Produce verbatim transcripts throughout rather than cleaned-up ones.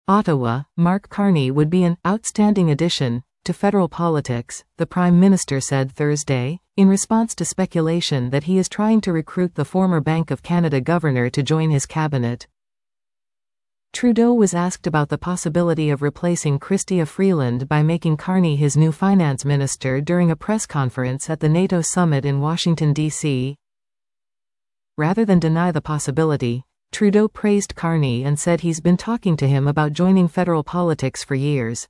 Ottawa, Mark Carney would be an outstanding addition to federal politics, the Prime Minister said Thursday, in response to speculation that he is trying to recruit the former Bank of Canada governor to join his cabinet. Trudeau was asked about the possibility of replacing Chrystia Freeland by making Carney his new finance minister during a press conference at the NATO summit in Washington, D C Rather than deny the possibility, Trudeau praised Carney and said he's been talking to him about joining federal politics for years.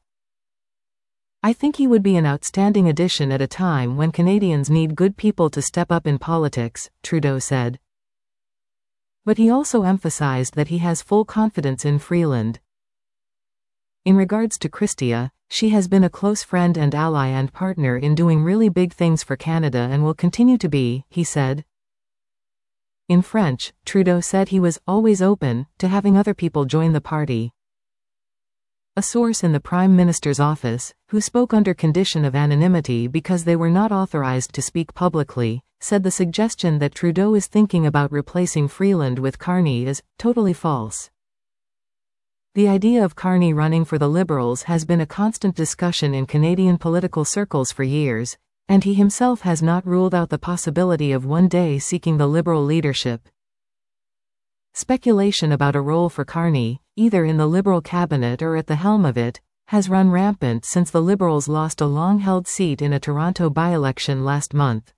"I think he would be an outstanding addition at a time when Canadians need good people to step up in politics," Trudeau said. But he also emphasized that he has full confidence in Freeland. In regards to Chrystia, she has been a close friend and ally and partner in doing really big things for Canada and will continue to be, he said. In French, Trudeau said he was always open to having other people join the party. A source in the Prime Minister's office, who spoke under condition of anonymity because they were not authorized to speak publicly, said the suggestion that Trudeau is thinking about replacing Freeland with Carney is totally false. The idea of Carney running for the Liberals has been a constant discussion in Canadian political circles for years, and he himself has not ruled out the possibility of one day seeking the Liberal leadership. Speculation about a role for Carney, either in the Liberal cabinet or at the helm of it, has run rampant since the Liberals lost a long-held seat in a Toronto by-election last month.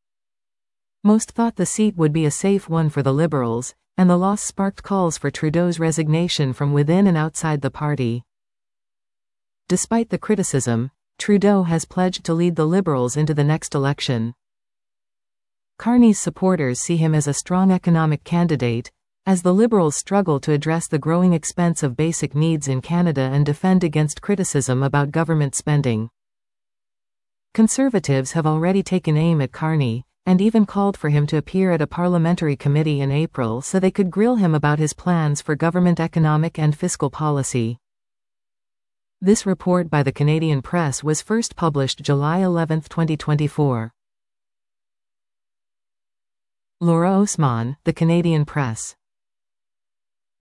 Most thought the seat would be a safe one for the Liberals, and the loss sparked calls for Trudeau's resignation from within and outside the party. Despite the criticism, Trudeau has pledged to lead the Liberals into the next election. Carney's supporters see him as a strong economic candidate, as the Liberals struggle to address the growing expense of basic needs in Canada and defend against criticism about government spending. Conservatives have already taken aim at Carney, and even called for him to appear at a parliamentary committee in April so they could grill him about his plans for government economic and fiscal policy. This report by the Canadian Press was first published July eleventh, twenty twenty-four. Laura Osman, The Canadian Press.